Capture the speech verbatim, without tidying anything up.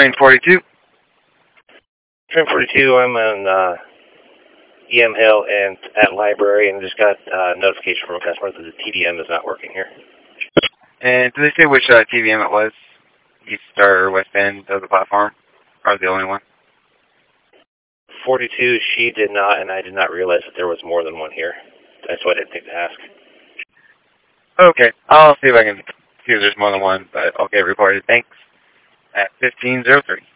train forty-two. Train forty-two, I'm on uh, E M Hill and at library, and just got uh, notification from a customer that the T V M is not working here. And did they say which uh, T V M it was? East or west end of the platform? Or the only one? forty-two, she did not, and I did not realize that there was more than one here. That's what I didn't think to ask. Okay, I'll see if I can see if there's more than one, but I'll get reported. Thanks. At fifteen oh three.